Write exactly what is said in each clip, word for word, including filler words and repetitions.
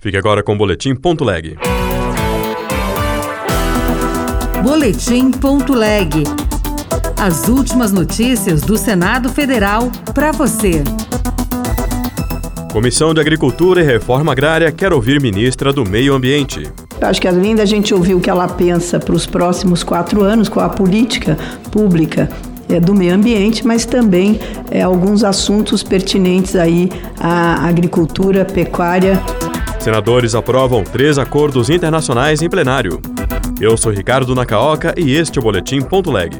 Fique agora com o Boletim Ponto Leg. Boletim Ponto Leg. As últimas notícias do Senado Federal para você. Comissão de Agricultura e Reforma Agrária quer ouvir ministra do Meio Ambiente. Acho que além da gente ouvir o que ela pensa para os próximos quatro anos, com a política pública é, do meio ambiente, mas também é, alguns assuntos pertinentes aí à agricultura, pecuária. Senadores aprovam três acordos internacionais em plenário. Eu sou Ricardo Nacaoca e este é o Boletim Ponto Leg.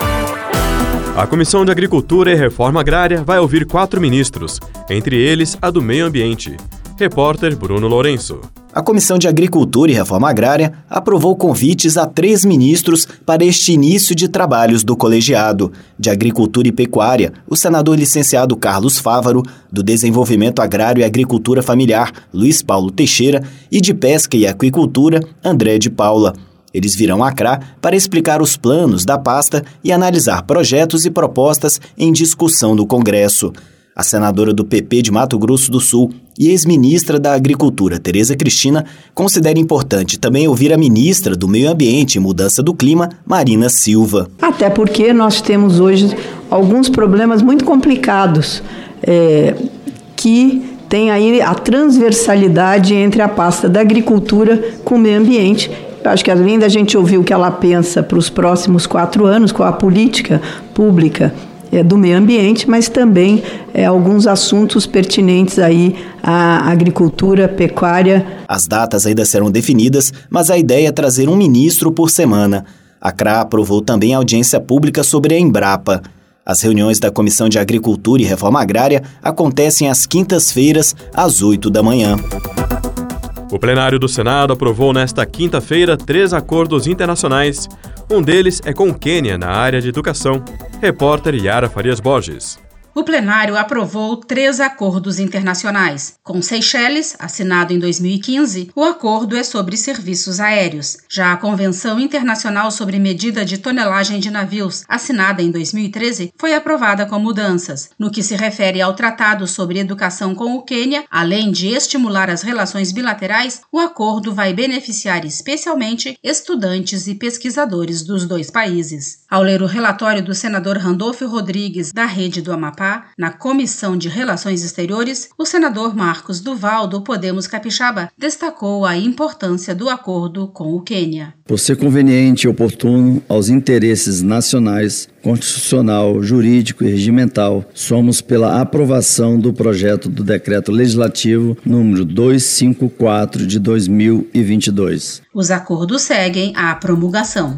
A Comissão de Agricultura e Reforma Agrária vai ouvir quatro ministros, entre eles a do Meio Ambiente. Repórter Bruno Lourenço. A Comissão de Agricultura e Reforma Agrária aprovou convites a três ministros para este início de trabalhos do colegiado. De Agricultura e Pecuária, o senador licenciado Carlos Fávaro, do Desenvolvimento Agrário e Agricultura Familiar, Luiz Paulo Teixeira, e de Pesca e Aquicultura, André de Paula. Eles virão a Acrá para explicar os planos da pasta e analisar projetos e propostas em discussão no Congresso. A senadora do P P de Mato Grosso do Sul e ex-ministra da Agricultura, Tereza Cristina, considera importante também ouvir a ministra do Meio Ambiente e Mudança do Clima, Marina Silva. Até porque nós temos hoje alguns problemas muito complicados é, que tem aí a transversalidade entre a pasta da agricultura com o meio ambiente. Eu acho que além da gente ouvir o que ela pensa para os próximos quatro anos, com a política pública é, do meio ambiente, mas também é, alguns assuntos pertinentes aí à agricultura, pecuária. As datas ainda serão definidas, mas a ideia é trazer um ministro por semana. A Acrá aprovou também a audiência pública sobre a Embrapa. As reuniões da Comissão de Agricultura e Reforma Agrária acontecem às quintas-feiras, às oito da manhã. O plenário do Senado aprovou nesta quinta-feira três acordos internacionais. Um deles é com o Quênia, na área de educação. Repórter Yara Farias Borges. O plenário aprovou três acordos internacionais. Com Seychelles, assinado em dois mil e quinze, o acordo é sobre serviços aéreos. Já a Convenção Internacional sobre Medida de Tonelagem de Navios, assinada em dois mil e treze, foi aprovada com mudanças. No que se refere ao Tratado sobre Educação com o Quênia, além de estimular as relações bilaterais, o acordo vai beneficiar especialmente estudantes e pesquisadores dos dois países. Ao ler o relatório do senador Randolfo Rodrigues, da Rede do Amapá, na Comissão de Relações Exteriores, o senador Marcos Duval, do Podemos Capixaba, destacou a importância do acordo com o Quênia. Por ser conveniente e oportuno aos interesses nacionais, constitucional, jurídico e regimental, somos pela aprovação do projeto do Decreto Legislativo número duzentos e cinquenta e quatro de dois mil e vinte e dois. Os acordos seguem à promulgação.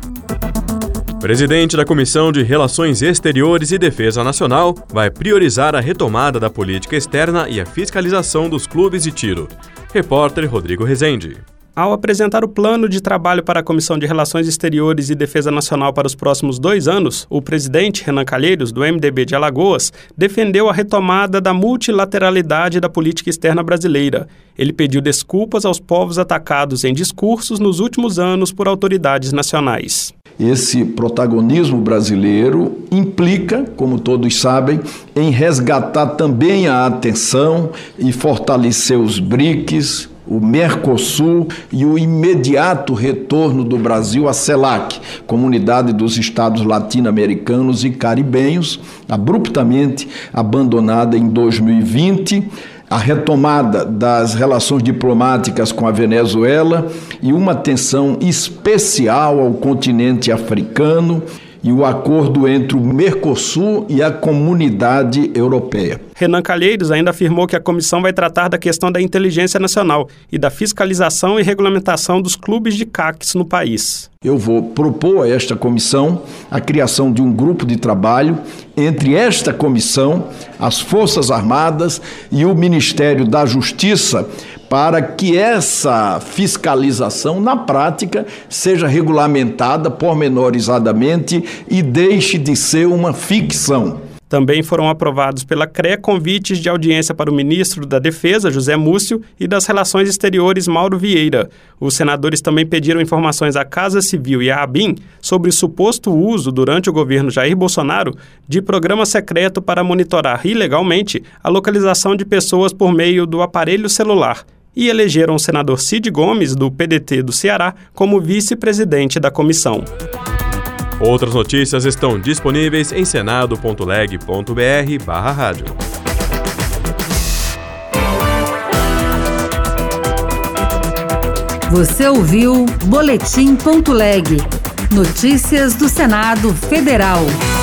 Presidente da Comissão de Relações Exteriores e Defesa Nacional vai priorizar a retomada da política externa e a fiscalização dos clubes de tiro. Repórter Rodrigo Rezende. Ao apresentar o plano de trabalho para a Comissão de Relações Exteriores e Defesa Nacional para os próximos dois anos, o presidente Renan Calheiros, do M D B de Alagoas, defendeu a retomada da multilateralidade da política externa brasileira. Ele pediu desculpas aos povos atacados em discursos nos últimos anos por autoridades nacionais. Esse protagonismo brasileiro implica, como todos sabem, em resgatar também a atenção e fortalecer os BRICS, o Mercosul e o imediato retorno do Brasil à CELAC, Comunidade dos Estados Latino-Americanos e Caribenhos, abruptamente abandonada em dois mil e vinte, a retomada das relações diplomáticas com a Venezuela e uma atenção especial ao continente africano e o acordo entre o Mercosul e a Comunidade Europeia. Renan Calheiros ainda afirmou que a comissão vai tratar da questão da inteligência nacional e da fiscalização e regulamentação dos clubes de caques no país. Eu vou propor a esta comissão a criação de um grupo de trabalho entre esta comissão, as Forças Armadas e o Ministério da Justiça, para que essa fiscalização, na prática, seja regulamentada pormenorizadamente e deixe de ser uma ficção. Também foram aprovados pela C R E convites de audiência para o ministro da Defesa, José Múcio, e das Relações Exteriores, Mauro Vieira. Os senadores também pediram informações à Casa Civil e à ABIN sobre o suposto uso, durante o governo Jair Bolsonaro, de programa secreto para monitorar ilegalmente a localização de pessoas por meio do aparelho celular. e elegeram o senador Cid Gomes, do P D T do Ceará, como vice-presidente da comissão. Outras notícias estão disponíveis em senado ponto leg ponto br barra rádio. Você ouviu Boletim ponto leg. Notícias do Senado Federal.